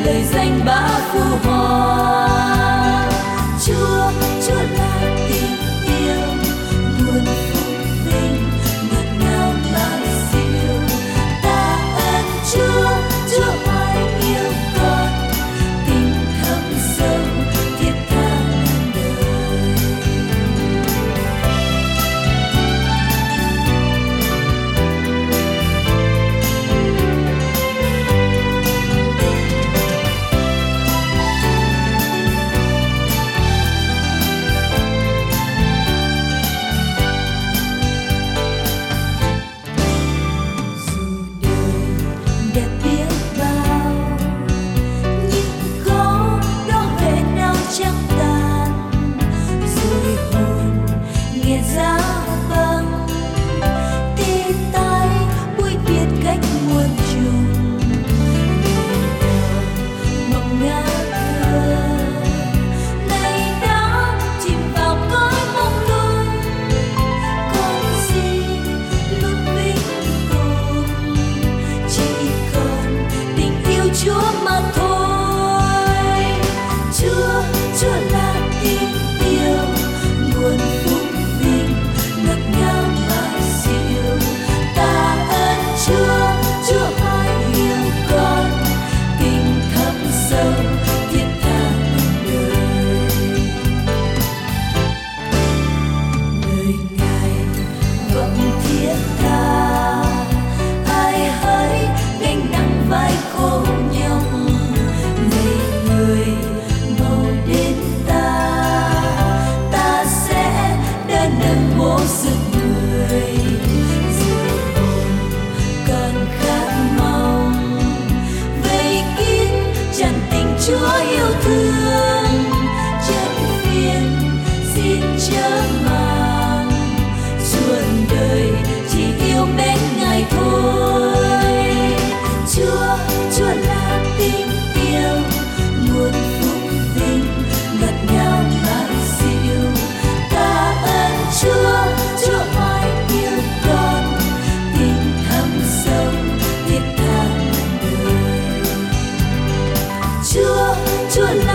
lời danh bá phù hoa. Chúa, Chúa là tình yêu, nguồn phúc vinh ngọt ngào mà siêu. Ta ơn Chúa, Chúa hoài yêu con, tình thâm sâu thiết tha ngàn đời. Đẹp biết bao nhưng có đó huệ nào chẳng tàn, rồi hồn nghe giá băng tê tái buổi biết cách muôn trùng. Đời đầu mộng ngát thơ nay đã chìm vào cõi mông lung, còn gì lúc vĩnh cùng chỉ còn tình yêu Chúa mà thôi. Chúa, Chúa là tình yêu, nguồn phúc vinh ngọt ngào mà siêu. Ta ơn Chúa, Chúa hoài yêu con, tình thâm sâu thiết tha ngàn đời. Lời Ngài vẫn thiết tha, ai hỡi gánh nặng vai khổ nhọc. Này người mau đến ta sẽ đỡ nâng bố sức người. Giờ hồn còn khát mong, vây kín tràn tình Chúa yêu thương. Chân phiền xin chớ mang, suốt đời chỉ yêu mến Ngài thôi. Chúa, Chúa là tình yêu, nguồn phúc vinh ngọt ngào mà siêu. Ta ơn Chúa, Chúa hoài yêu con, tình thâm sâu thiết tha ngàn đời. Chúa, Chúa là